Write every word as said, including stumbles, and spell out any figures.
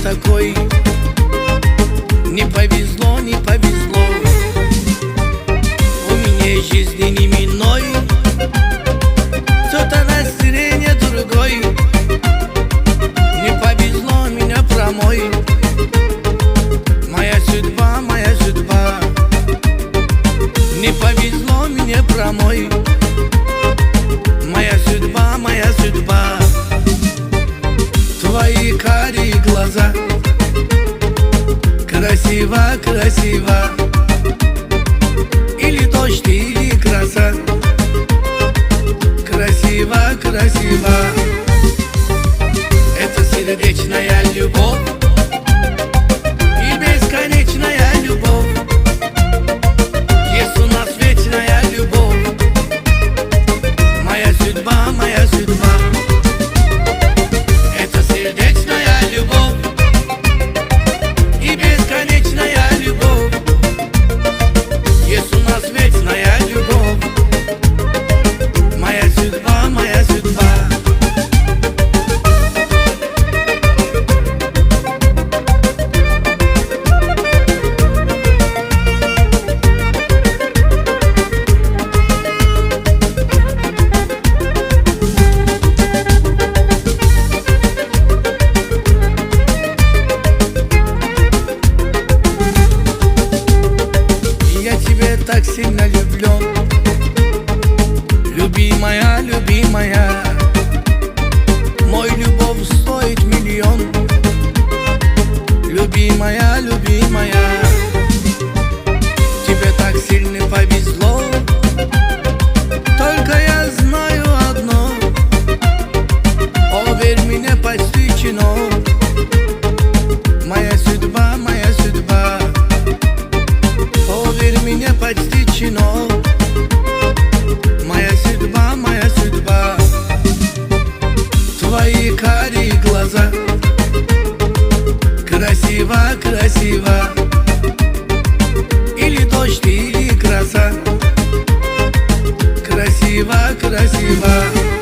такой. Не повезло, не повезло, у меня жизни не миной. Кто-то настроение другой. Не повезло меня промой. Моя судьба, моя судьба. Не повезло мне промой. Моя судьба, моя судьба. Твои карие глаза, красиво, красиво. Или дождь, или гроза, красиво, красиво. Это сердечная любовь и бесконечная любовь. Есть у нас вечная любовь. Моя судьба, моя судьба. Это сердечная любовь и бесконечная любовь. Есть у нас вечная любовь. Моя судьба, моя судьба. Так сильно влюблен, любимая, любимая. Мой любовь стоит миллион, любимая, любимая. Тебе так сильно повезло, только я знаю одно: поверь мне, посвящено. Моя судьба, моя судьба. Поверь мне, подстичено. Моя судьба, моя судьба. Твои карие глаза, красиво, красиво. Или дождь, или гроза, красиво, красиво.